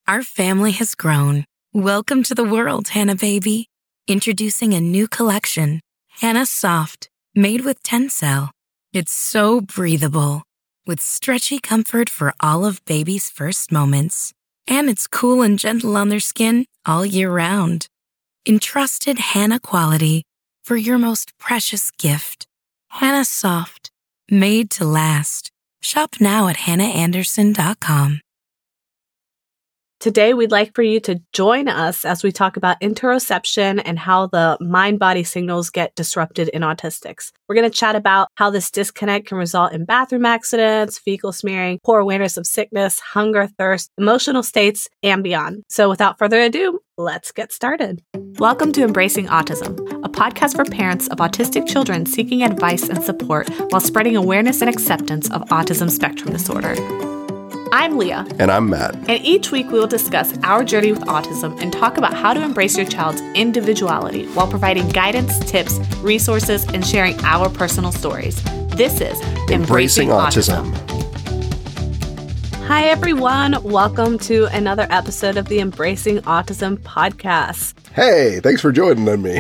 Our family has grown. Welcome to the world, Hannah baby. Introducing a new collection, Hannah Soft, made with Tencel. It's so breathable, with stretchy comfort for all of baby's first moments. And it's cool and gentle on their skin all year round. Entrusted Hannah quality for your most precious gift. Hannah Soft, made to last. Shop now at hannahanderson.com. Today, we'd like for you to join us as we talk about interoception and how the mind-body signals get disrupted in autistics. We're going to chat about how this disconnect can result in bathroom accidents, fecal smearing, poor awareness of sickness, hunger, thirst, emotional states, and beyond. So without further ado, let's get started. Welcome to Embracing Autism, a podcast for parents of autistic children seeking advice and support while spreading awareness and acceptance of autism spectrum disorder. I'm Leah. And I'm Matt. And each week we will discuss our journey with autism and talk about how to embrace your child's individuality while providing guidance, tips, resources, and sharing our personal stories. This is Embracing Autism. Hi, everyone. Welcome to another episode of the Embracing Autism podcast. Hey, thanks for joining me.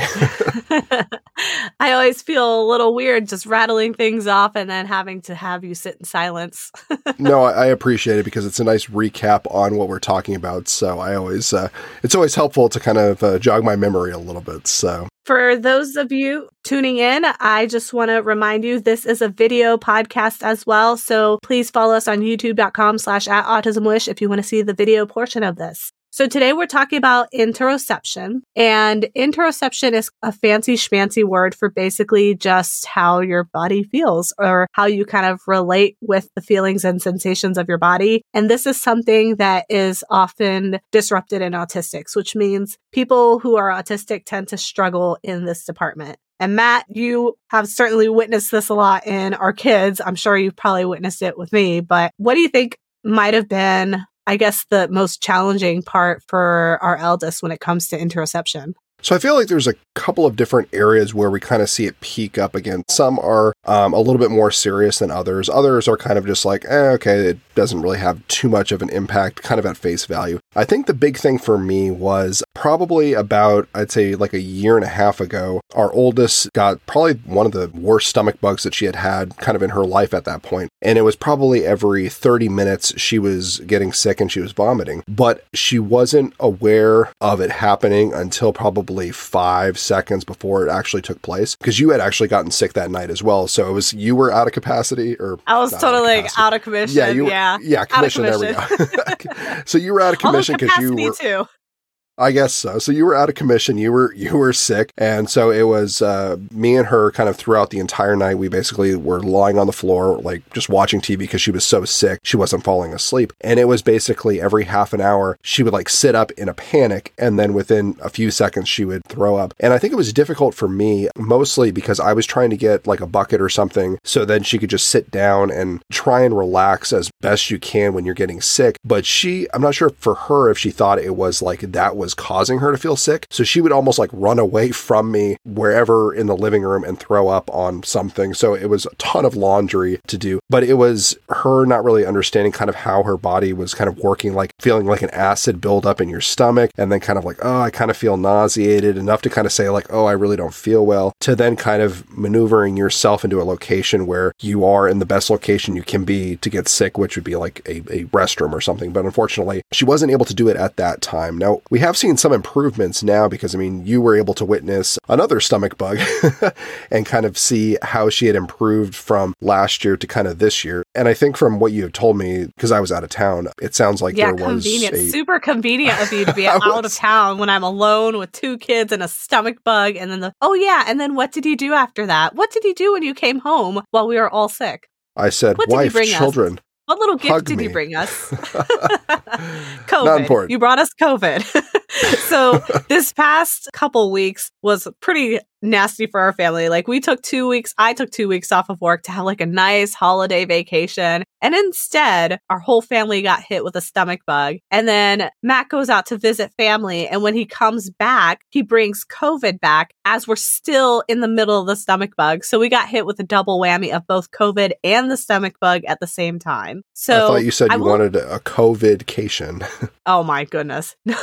I always feel a little weird just rattling things off and then having to have you sit in silence. No, I appreciate it because it's a nice recap on what we're talking about. So I always, it's always helpful to kind of jog my memory a little bit. So for those of you tuning in, I just want to remind you this is a video podcast as well. So please follow us on youtube.com/@autismwish if you want to see the video portion of this. So today we're talking about interoception, and interoception is a fancy schmancy word for basically just how your body feels or how you kind of relate with the feelings and sensations of your body. And this is something that is often disrupted in autistics, which means people who are autistic tend to struggle in this department. And Matt, you have certainly witnessed this a lot in our kids. I'm sure you've probably witnessed it with me, but what do you think might have been, I guess, the most challenging part for our eldest when it comes to interoception? So I feel like there's a couple of different areas where we kind of see it peak up again. Some are a little bit more serious than others. Others are kind of just like, okay, it doesn't really have too much of an impact, kind of at face value. I think the big thing for me was probably about, I'd say like a year and a half ago, our oldest got probably one of the worst stomach bugs that she had had kind of in her life at that point. And it was probably every 30 minutes she was getting sick and she was vomiting. But she wasn't aware of it happening until probably 5 seconds before it actually took place, because you had actually gotten sick that night as well. So it was, you were out of capacity, or I was totally out of commission. Yeah, commission. There we go. So you were out of commission because you were too. I guess so. So you were out of commission. You were sick. And so it was me and her kind of throughout the entire night. We basically were lying on the floor, like just watching TV because she was so sick. She wasn't falling asleep. And it was basically every half an hour, she would like sit up in a panic. And then within a few seconds, she would throw up. And I think it was difficult for me, mostly because I was trying to get like a bucket or something so then she could just sit down and try and relax as best you can when you're getting sick. But I'm not sure for her if she thought it was like that was causing her to feel sick. So she would almost like run away from me wherever in the living room and throw up on something. So it was a ton of laundry to do, but it was her not really understanding kind of how her body was kind of working, like feeling like an acid buildup in your stomach. And then kind of like, oh, I kind of feel nauseated, enough to kind of say like, oh, I really don't feel well, to then kind of maneuvering yourself into a location where you are in the best location you can be to get sick, which would be like a restroom or something. But unfortunately, she wasn't able to do it at that time. Now, we have seen some improvements now because, I mean, you were able to witness another stomach bug and kind of see how she had improved from last year to kind of this year. And I think from what you have told me, because I was out of town, it sounds like there was super convenient of you to be out of town when I'm alone with 2 kids and a stomach bug. And then and then what did you do after that? What did you do when you came home while we were all sick? I said, wife, children. What little gift did you bring us? COVID. Not important. You brought us COVID. So this past couple weeks was pretty nasty for our family. Like I took 2 weeks off of work to have like a nice holiday vacation. And instead, our whole family got hit with a stomach bug. And then Matt goes out to visit family. And when he comes back, he brings COVID back as we're still in the middle of the stomach bug. So we got hit with a double whammy of both COVID and the stomach bug at the same time. So I thought you said you wanted a COVID-cation. Oh my goodness. No.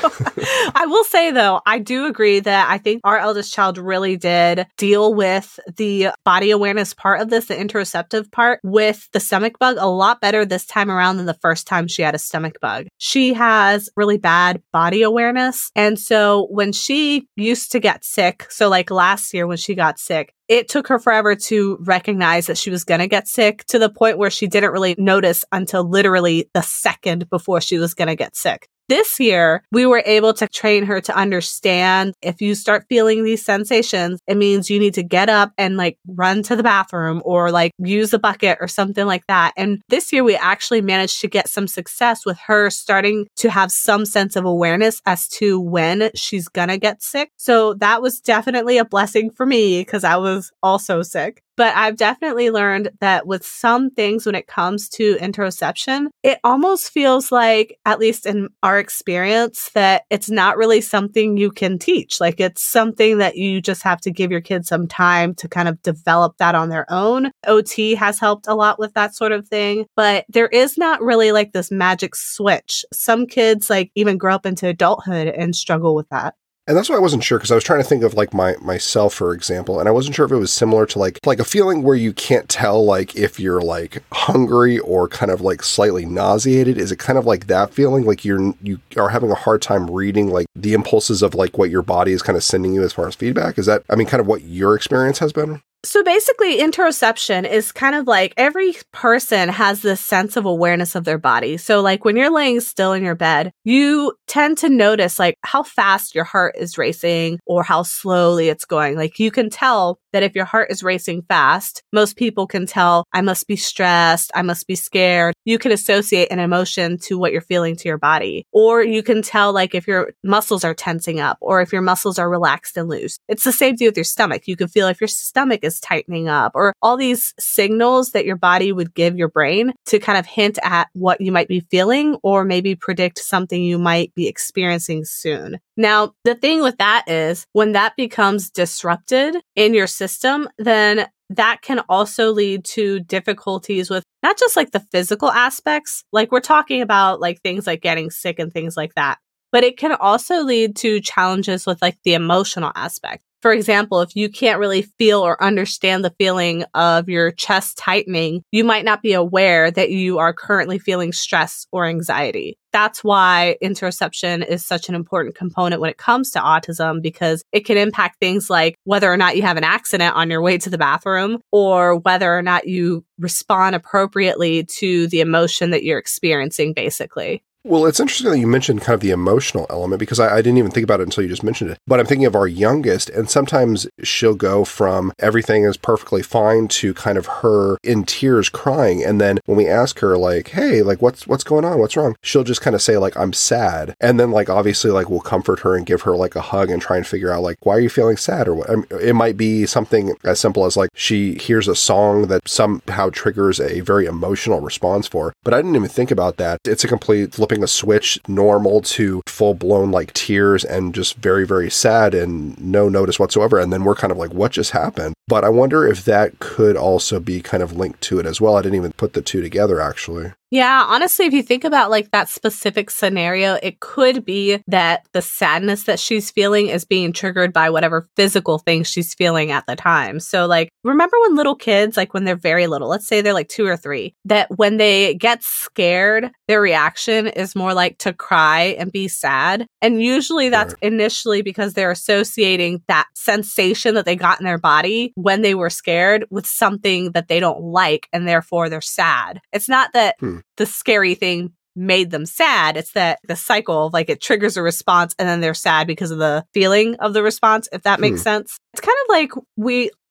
I will say though, I do agree that I think our eldest child really did deal with the body awareness part of this, the interoceptive part with the stomach bug a lot better this time around than the first time she had a stomach bug. She has really bad body awareness. And so when she used to get sick, so like last year when she got sick, it took her forever to recognize that she was going to get sick, to the point where she didn't really notice until literally the second before she was going to get sick. This year, we were able to train her to understand if you start feeling these sensations, it means you need to get up and like run to the bathroom or like use a bucket or something like that. And this year, we actually managed to get some success with her starting to have some sense of awareness as to when she's gonna get sick. So that was definitely a blessing for me because I was also sick. But I've definitely learned that with some things when it comes to interoception, it almost feels like, at least in our experience, that it's not really something you can teach. Like it's something that you just have to give your kids some time to kind of develop that on their own. OT has helped a lot with that sort of thing, but there is not really like this magic switch. Some kids like even grow up into adulthood and struggle with that. And that's why I wasn't sure, because I was trying to think of like myself, for example, and I wasn't sure if it was similar to like a feeling where you can't tell like if you're like hungry or kind of like slightly nauseated. Is it kind of like that feeling, like you are having a hard time reading like the impulses of like what your body is kind of sending you as far as feedback? Is that, I mean, kind of what your experience has been? So basically, interoception is kind of like every person has this sense of awareness of their body. So like when you're laying still in your bed, you tend to notice like how fast your heart is racing or how slowly it's going. Like you can tell that if your heart is racing fast, most people can tell I must be stressed, I must be scared. You can associate an emotion to what you're feeling to your body. Or you can tell like if your muscles are tensing up or if your muscles are relaxed and loose. It's the same thing with your stomach. You can feel if your stomach is tightening up, or all these signals that your body would give your brain to kind of hint at what you might be feeling or maybe predict something you might be experiencing soon. Now, the thing with that is when that becomes disrupted in your system, then that can also lead to difficulties with not just like the physical aspects, like we're talking about like things like getting sick and things like that, but it can also lead to challenges with like the emotional aspect. For example, if you can't really feel or understand the feeling of your chest tightening, you might not be aware that you are currently feeling stress or anxiety. That's why interoception is such an important component when it comes to autism, because it can impact things like whether or not you have an accident on your way to the bathroom or whether or not you respond appropriately to the emotion that you're experiencing, basically. Well, it's interesting that you mentioned kind of the emotional element, because I didn't even think about it until you just mentioned it. But I'm thinking of our youngest, and sometimes she'll go from everything is perfectly fine to kind of her in tears crying. And then when we ask her like, hey, like what's going on? What's wrong? She'll just kind of say like, I'm sad. And then like, obviously like we'll comfort her and give her like a hug and try and figure out like, why are you feeling sad? Or what? I mean, it might be something as simple as like she hears a song that somehow triggers a very emotional response for her. But I didn't even think about that. It's a complete flipping a switch, normal to full-blown like tears and just very, very sad and no notice whatsoever. And then we're kind of like, what just happened? But I wonder if that could also be kind of linked to it as well. I didn't even put the two together, actually. Yeah, honestly, if you think about like that specific scenario, it could be that the sadness that she's feeling is being triggered by whatever physical thing she's feeling at the time. So like, remember when little kids, like when they're very little, let's say they're like 2 or 3, that when they get scared, their reaction is more like to cry and be sad. And usually that's initially because they're associating that sensation that they got in their body when they were scared with something that they don't like, and therefore they're sad. It's not that the scary thing made them sad. It's that the cycle of like it triggers a response and then they're sad because of the feeling of the response, if that makes sense. It's kind of like we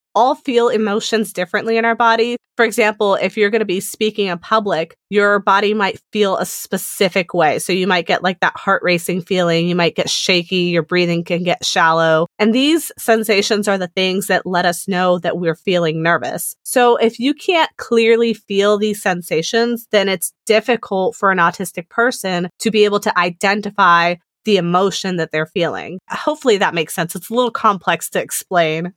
all feel emotions differently in our body. For example, if you're going to be speaking in public, your body might feel a specific way. So you might get like that heart racing feeling. You might get shaky. Your breathing can get shallow. And these sensations are the things that let us know that we're feeling nervous. So if you can't clearly feel these sensations, then it's difficult for an autistic person to be able to identify the emotion that they're feeling. Hopefully that makes sense. It's a little complex to explain.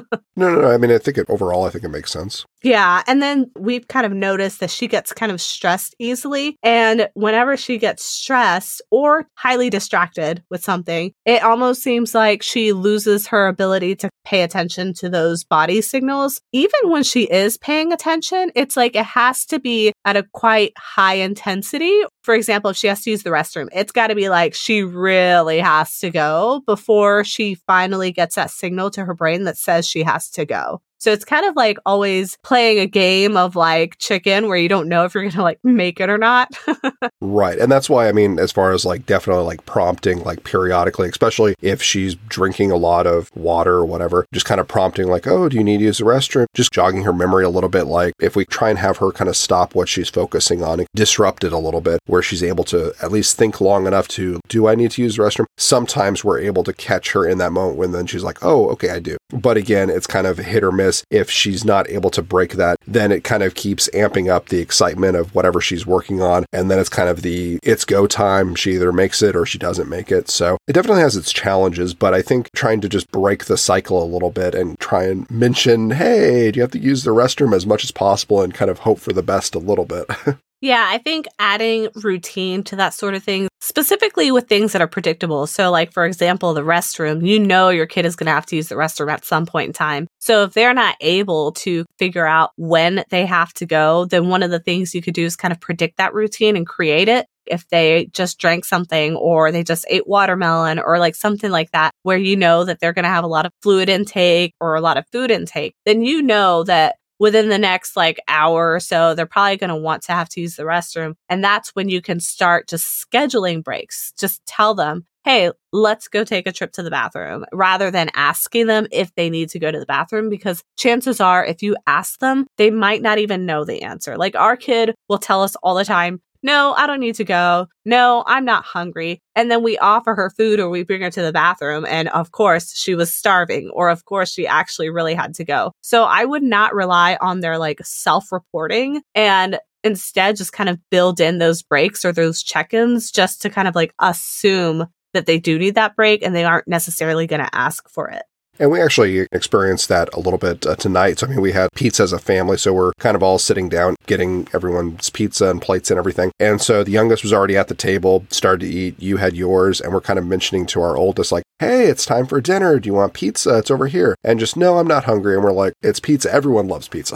No. I mean, I think it makes sense. Yeah. And then we've kind of noticed that she gets kind of stressed easily. And whenever she gets stressed or highly distracted with something, it almost seems like she loses her ability to pay attention to those body signals. Even when she is paying attention, it's like it has to be at a quite high intensity. For example, if she has to use the restroom, it's got to be like she really has to go before she finally gets that signal to her brain that says she has to go. So it's kind of like always playing a game of like chicken where you don't know if you're going to like make it or not. Right. And that's why, I mean, as far as like definitely like prompting like periodically, especially if she's drinking a lot of water or whatever, just kind of prompting like, oh, do you need to use the restroom? Just jogging her memory a little bit. Like if we try and have her kind of stop what she's focusing on and disrupt it a little bit where she's able to at least think long enough to, do I need to use the restroom? Sometimes we're able to catch her in that moment when then she's like, oh, okay, I do. But again, it's kind of hit or miss. If she's not able to break that, then it kind of keeps amping up the excitement of whatever she's working on. And then it's kind of it's go time. She either makes it or she doesn't make it. So it definitely has its challenges, but I think trying to just break the cycle a little bit and try and mention, hey, do you have to use the restroom as much as possible and kind of hope for the best a little bit. Yeah, I think adding routine to that sort of thing, specifically with things that are predictable. So like, for example, the restroom, you know your kid is going to have to use the restroom at some point in time. So if they're not able to figure out when they have to go, then one of the things you could do is kind of predict that routine and create it. If they just drank something or they just ate watermelon or like something like that, where you know that they're going to have a lot of fluid intake or a lot of food intake, then you know that within the next like hour or so, they're probably going to want to have to use the restroom. And that's when you can start just scheduling breaks. Just tell them, hey, let's go take a trip to the bathroom, rather than asking them if they need to go to the bathroom, because chances are if you ask them, they might not even know the answer. Like our kid will tell us all the time, no, I don't need to go. No, I'm not hungry. And then we offer her food or we bring her to the bathroom. And of course, she was starving, or of course, she actually really had to go. So I would not rely on their like self-reporting, and instead just kind of build in those breaks or those check-ins just to kind of like assume that they do need that break and they aren't necessarily going to ask for it. And we actually experienced that a little bit tonight. So, I mean, we had pizza as a family, so we're kind of all sitting down, getting everyone's pizza and plates and everything. And so the youngest was already at the table, started to eat, you had yours, and we're kind of mentioning to our oldest, like, hey, it's time for dinner. Do you want pizza? It's over here. And just, no, I'm not hungry. And we're like, it's pizza. Everyone loves pizza.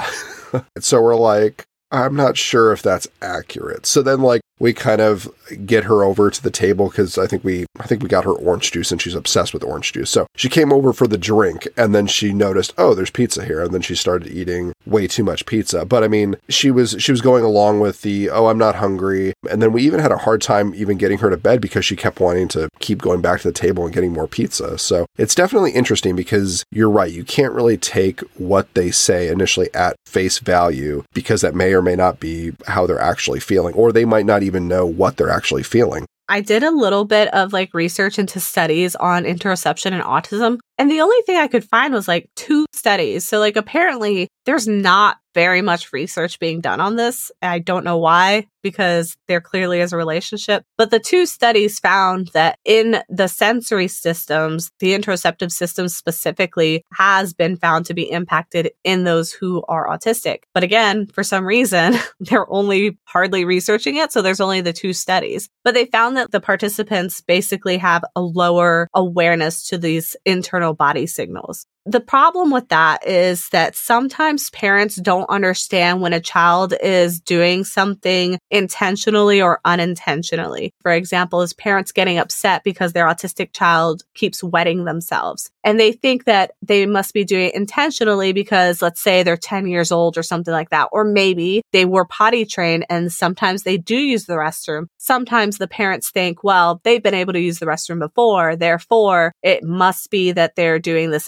So we're like, I'm not sure if that's accurate. So then like we kind of get her over to the table because I think we got her orange juice and she's obsessed with orange juice. So she came over for the drink and then she noticed, oh, there's pizza here. And then she started eating way too much pizza. But I mean, she was going along with the, oh, I'm not hungry. And then we even had a hard time even getting her to bed because she kept wanting to keep going back to the table and getting more pizza. So it's definitely interesting because you're right. You can't really take what they say initially at face value because that may or may not be how they're actually feeling, or they might not even know what they're actually feeling. I did a little bit of like research into studies on interoception and autism. And the only thing I could find was like 2 studies. So like apparently there's not very much research being done on this. I don't know why, because there clearly is a relationship. But the 2 studies found that in the sensory systems, the interoceptive system specifically has been found to be impacted in those who are autistic. But again, for some reason, they're only hardly researching it. So there's only the 2 studies. But they found that the participants basically have a lower awareness to these internal body signals. The problem with that is that sometimes parents don't understand when a child is doing something intentionally or unintentionally. For example, is parents getting upset because their autistic child keeps wetting themselves. And they think that they must be doing it intentionally because, let's say, they're 10 years old or something like that. Or maybe they were potty trained and sometimes they do use the restroom. Sometimes the parents think, well, they've been able to use the restroom before, therefore it must be that they're doing this intentionally.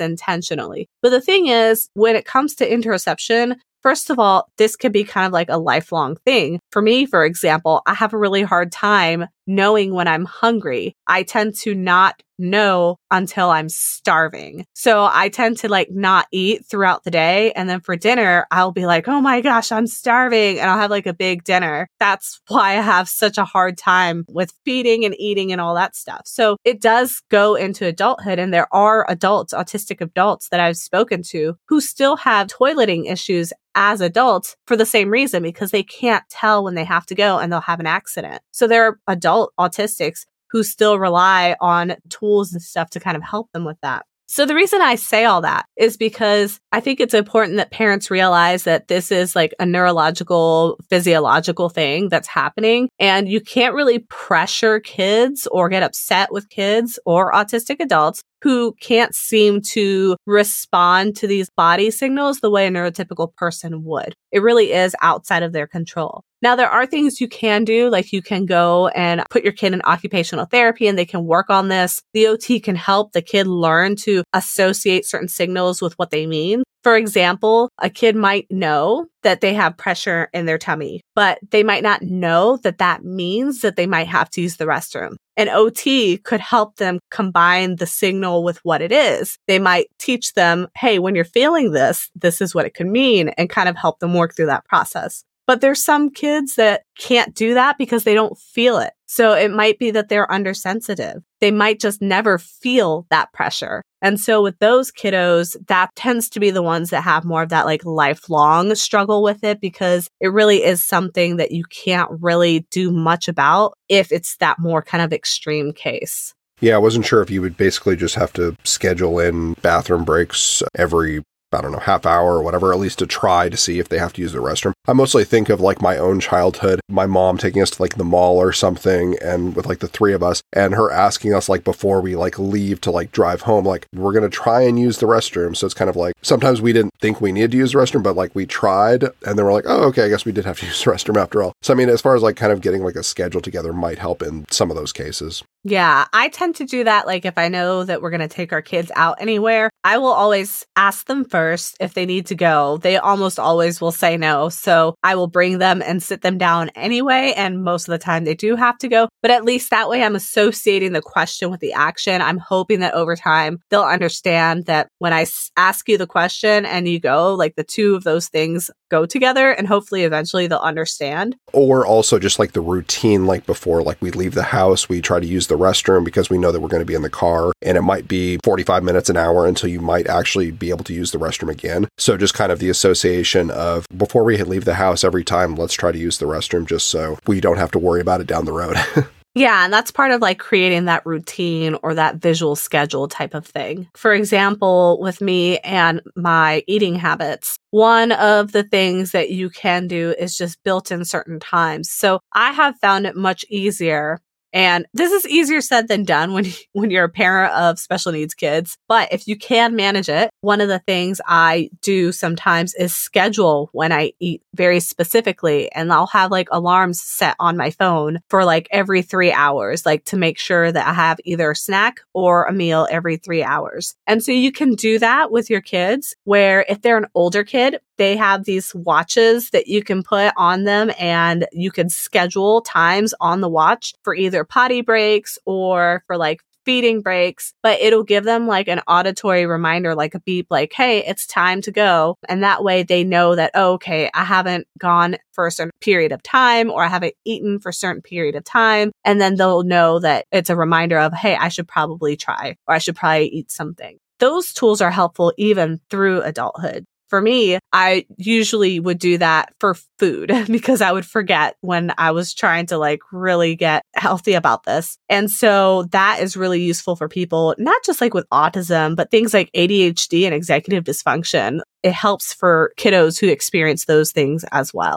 intentionally. But the thing is, when it comes to interoception, first of all, this could be kind of like a lifelong thing. For me, for example, I have a really hard time knowing when I'm hungry. I tend to not know until I'm starving. So I tend to like not eat throughout the day. And then for dinner, I'll be like, oh my gosh, I'm starving. And I'll have like a big dinner. That's why I have such a hard time with feeding and eating and all that stuff. So it does go into adulthood. And there are adults, autistic adults that I've spoken to who still have toileting issues as adults for the same reason, because they can't tell when they have to go and they'll have an accident. So there are adult autistics who still rely on tools and stuff to kind of help them with that. So the reason I say all that is because I think it's important that parents realize that this is like a neurological, physiological thing that's happening. And you can't really pressure kids or get upset with kids or autistic adults who can't seem to respond to these body signals the way a neurotypical person would. It really is outside of their control. Now, there are things you can do, like you can go and put your kid in occupational therapy and they can work on this. The OT can help the kid learn to associate certain signals with what they mean. For example, a kid might know that they have pressure in their tummy, but they might not know that that means that they might have to use the restroom. An OT could help them combine the signal with what it is. They might teach them, hey, when you're feeling this, this is what it could mean, and kind of help them work through that process. But there's some kids that can't do that because they don't feel it. So it might be that they're undersensitive. They might just never feel that pressure. And so with those kiddos, that tends to be the ones that have more of that like lifelong struggle with it, because it really is something that you can't really do much about if it's that more kind of extreme case. Yeah, I wasn't sure if you would basically just have to schedule in bathroom breaks every half hour or whatever, at least to try to see if they have to use the restroom. I mostly think of like my own childhood, my mom taking us to like the mall or something, and with like the three of us, and her asking us like before we like leave to like drive home, like we're going to try and use the restroom. So it's kind of like sometimes we didn't think we needed to use the restroom, but like we tried and then we're like, oh, okay, I guess we did have to use the restroom after all. So I mean, as far as like kind of getting like a schedule together might help in some of those cases. Yeah, I tend to do that. Like if I know that we're going to take our kids out anywhere, I will always ask them first if they need to go. They almost always will say no. So I will bring them and sit them down anyway. And most of the time they do have to go. But at least that way I'm associating the question with the action. I'm hoping that over time they'll understand that when I ask you the question and you go, like the two of those things go together, and hopefully eventually they'll understand. Or also just like the routine, like before, like we leave the house, we try to use the restroom because we know that we're going to be in the car, and it might be 45 minutes, an hour until you might actually be able to use the restroom again. So just kind of the association of before we leave the house every time, let's try to use the restroom just so we don't have to worry about it down the road. Yeah, and that's part of like creating that routine or that visual schedule type of thing. For example, with me and my eating habits, one of the things that you can do is just built in certain times. So I have found it much easier. And this is easier said than done when you're a parent of special needs kids. But if you can manage it, one of the things I do sometimes is schedule when I eat very specifically. And I'll have like alarms set on my phone for like every 3 hours, like to make sure that I have either a snack or a meal every 3 hours. And so you can do that with your kids, where if they're an older kid, they have these watches that you can put on them, and you can schedule times on the watch for either potty breaks or for like feeding breaks, but it'll give them like an auditory reminder, like a beep, like, hey, it's time to go. And that way they know that, oh, okay, I haven't gone for a certain period of time, or I haven't eaten for a certain period of time. And then they'll know that it's a reminder of, hey, I should probably try, or I should probably eat something. Those tools are helpful even through adulthood. For me, I usually would do that for food because I would forget when I was trying to like really get healthy about this. And so that is really useful for people, not just like with autism, but things like ADHD and executive dysfunction. It helps for kiddos who experience those things as well.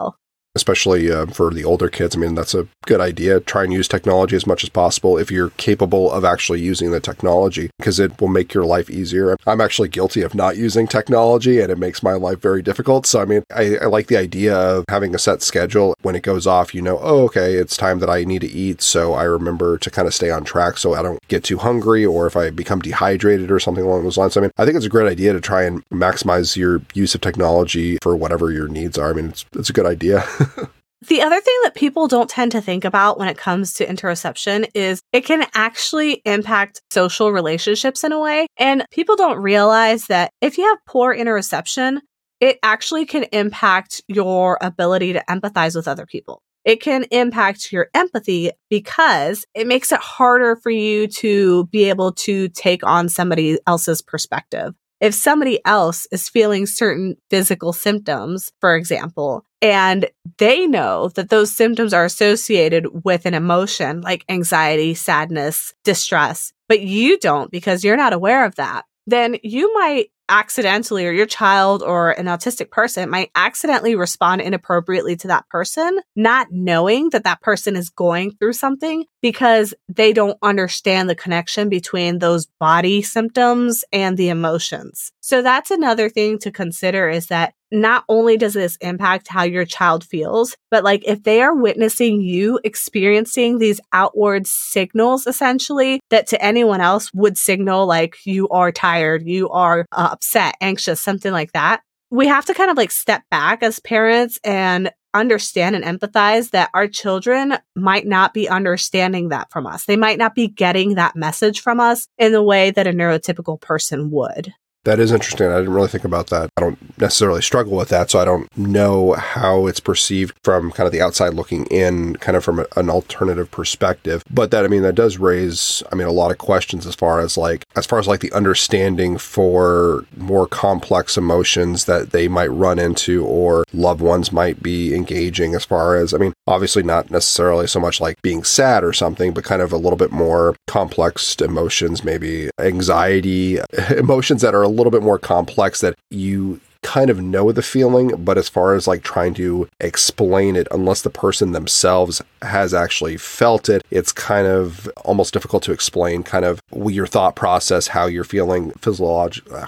especially for the older kids. I mean, that's a good idea. Try and use technology as much as possible if you're capable of actually using the technology, because it will make your life easier. I'm actually guilty of not using technology, and it makes my life very difficult. So, I mean, I like the idea of having a set schedule. When it goes off, you know, oh, okay, it's time that I need to eat. So I remember to kind of stay on track so I don't get too hungry, or if I become dehydrated or something along those lines. I mean, I think it's a great idea to try and maximize your use of technology for whatever your needs are. I mean, it's a good idea. The other thing that people don't tend to think about when it comes to interoception is it can actually impact social relationships in a way. And people don't realize that if you have poor interoception, it actually can impact your ability to empathize with other people. It can impact your empathy because it makes it harder for you to be able to take on somebody else's perspective. If somebody else is feeling certain physical symptoms, for example, and they know that those symptoms are associated with an emotion like anxiety, sadness, distress, but you don't because you're not aware of that, then you might accidentally, or your child or an autistic person might accidentally respond inappropriately to that person, not knowing that that person is going through something because they don't understand the connection between those body symptoms and the emotions. So that's another thing to consider, is that not only does this impact how your child feels, but like if they are witnessing you experiencing these outward signals, essentially, that to anyone else would signal like you are tired, you are upset, anxious, something like that. We have to kind of like step back as parents and understand and empathize that our children might not be understanding that from us. They might not be getting that message from us in the way that a neurotypical person would. That is interesting. I didn't really think about that. I don't necessarily struggle with that, so I don't know how it's perceived from kind of the outside looking in, kind of from an alternative perspective. But that, I mean, that does raise, I mean, a lot of questions as far as like the understanding for more complex emotions that they might run into or loved ones might be engaging, as far as, I mean, obviously not necessarily so much like being sad or something, but kind of a little bit more complex emotions, maybe anxiety, emotions that are a little bit more complex that you kind of know the feeling, but as far as like trying to explain it, unless the person themselves has actually felt it, it's kind of almost difficult to explain kind of your thought process, how you're feeling physiologically.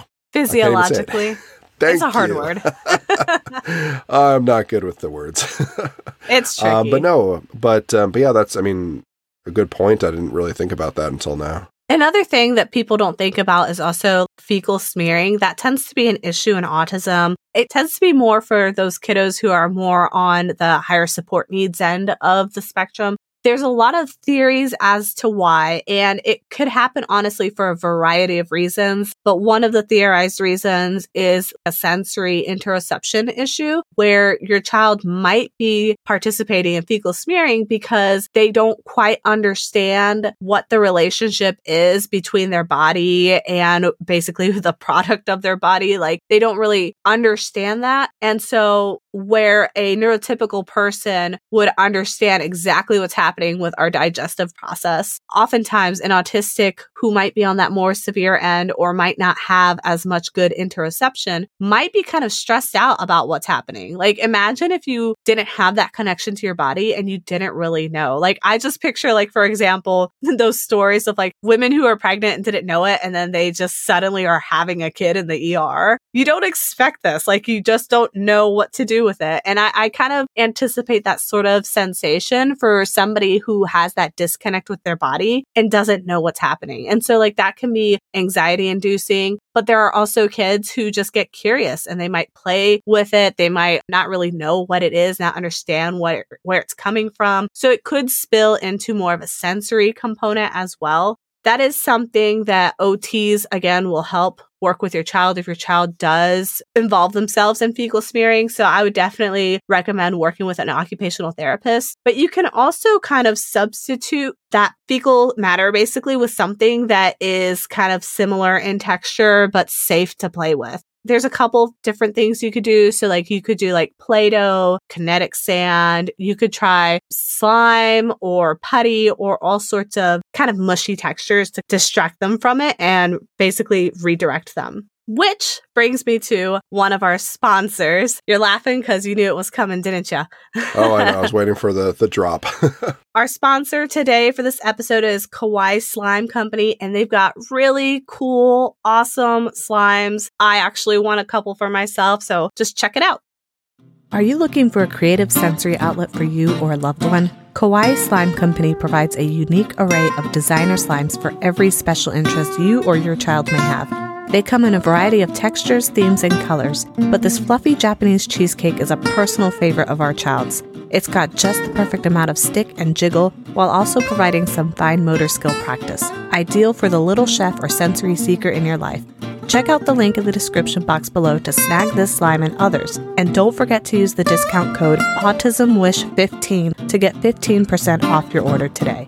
It's a hard word. I'm not good with the words. It's tricky. But yeah, that's, I mean, a good point. I didn't really think about that until now. Another thing that people don't think about is also fecal smearing. That tends to be an issue in autism. It tends to be more for those kiddos who are more on the higher support needs end of the spectrum. There's a lot of theories as to why, and it could happen honestly for a variety of reasons. But one of the theorized reasons is a sensory interoception issue, where your child might be participating in fecal smearing because they don't quite understand what the relationship is between their body and basically the product of their body. Like, they don't really understand that. And so where a neurotypical person would understand exactly what's happening with our digestive process, oftentimes an autistic who might be on that more severe end or might not have as much good interoception might be kind of stressed out about what's happening. Like, imagine if you didn't have that connection to your body and you didn't really know. Like, I just picture, like, for example, those stories of like women who are pregnant and didn't know it, and then they just suddenly are having a kid in the ER. You don't expect this. Like, you just don't know what to do with it. And I kind of anticipate that sort of sensation for somebody who has that disconnect with their body and doesn't know what's happening. And so like that can be anxiety inducing, but there are also kids who just get curious and they might play with it. They might not really know what it is, not understand where it's coming from. So it could spill into more of a sensory component as well. That is something that OTs, again, will help work with your child if your child does involve themselves in fecal smearing. So I would definitely recommend working with an occupational therapist. But you can also kind of substitute that fecal matter basically with something that is kind of similar in texture but safe to play with. There's a couple different things you could do. So like you could do like Play-Doh, kinetic sand. You could try slime or putty or all sorts of kind of mushy textures to distract them from it and basically redirect them. Which brings me to one of our sponsors. You're laughing because you knew it was coming, didn't you? Oh, I know. I was waiting for the drop. Our sponsor today for this episode is Kawaii Slime Company, and they've got really cool, awesome slimes. I actually want a couple for myself, so just check it out. Are you looking for a creative sensory outlet for you or a loved one? Kawaii Slime Company provides a unique array of designer slimes for every special interest you or your child may have. They come in a variety of textures, themes, and colors, but this fluffy Japanese cheesecake is a personal favorite of our child's. It's got just the perfect amount of stick and jiggle while also providing some fine motor skill practice. Ideal for the little chef or sensory seeker in your life. Check out the link in the description box below to snag this slime and others. And don't forget to use the discount code AutismWish15 to get 15% off your order today.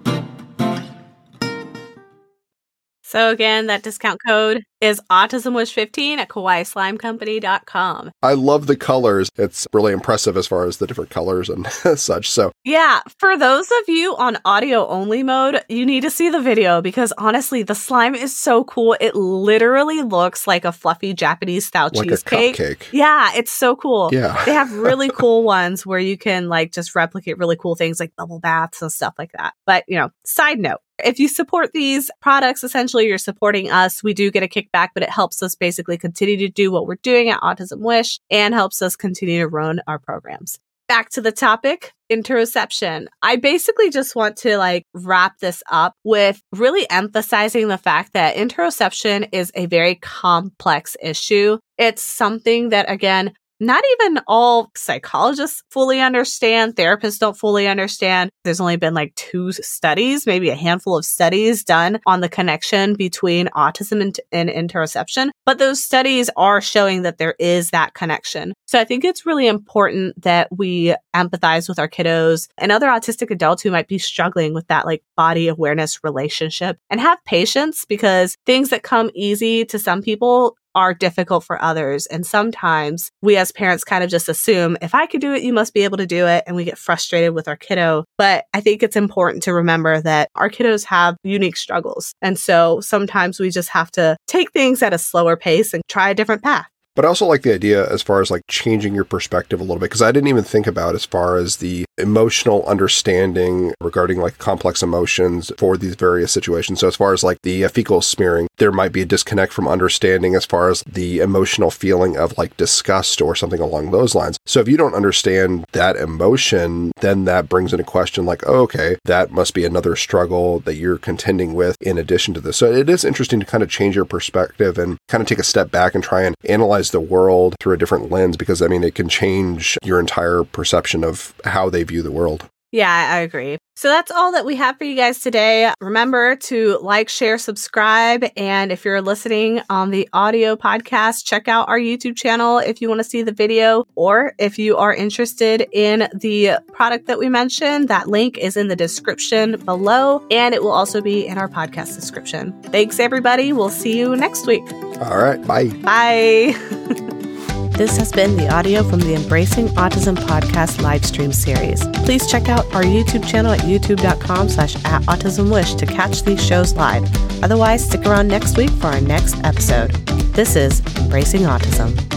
So again, that discount code is AutismWish15 at KawaiiSlimeCompany.com. I love the colors. It's really impressive as far as the different colors and such. So yeah, for those of you on audio only mode, you need to see the video because honestly, the slime is so cool. It literally looks like a fluffy Japanese style cheesecake. Like a cupcake. Yeah, it's so cool. Yeah. They have really cool ones where you can like just replicate really cool things like bubble baths and stuff like that. But, side note, if you support these products, essentially you're supporting us. We do get a kickback, but it helps us basically continue to do what we're doing at Autism Wish and helps us continue to run our programs. Back to the topic, interoception. I basically just want to wrap this up with really emphasizing the fact that interoception is a very complex issue. It's something that, again, not even all psychologists fully understand. Therapists don't fully understand. There's only been 2 studies, maybe a handful of studies done on the connection between autism and interoception. But those studies are showing that there is that connection. So I think it's really important that we empathize with our kiddos and other autistic adults who might be struggling with that body awareness relationship and have patience because things that come easy to some people are difficult for others. And sometimes we as parents kind of just assume, if I could do it, you must be able to do it. And we get frustrated with our kiddo. But I think it's important to remember that our kiddos have unique struggles. And so sometimes we just have to take things at a slower pace and try a different path. But I also like the idea as far as changing your perspective a little bit, because I didn't even think about as far as the emotional understanding regarding complex emotions for these various situations. So as far as the fecal smearing, there might be a disconnect from understanding as far as the emotional feeling of disgust or something along those lines. So if you don't understand that emotion, then that brings into question oh, okay, that must be another struggle that you're contending with in addition to this. So it is interesting to kind of change your perspective and kind of take a step back and try and analyze the world through a different lens, because it can change your entire perception of how they view the world. Yeah, I agree. So that's all that we have for you guys today. Remember to like, share, subscribe. And if you're listening on the audio podcast, check out our YouTube channel if you want to see the video, or if you are interested in the product that we mentioned, that link is in the description below, and it will also be in our podcast description. Thanks, everybody. We'll see you next week. All right. Bye. Bye. This has been the audio from the Embracing Autism podcast live stream series. Please check out our YouTube channel at youtube.com/@autismwish to catch these shows live. Otherwise, stick around next week for our next episode. This is Embracing Autism.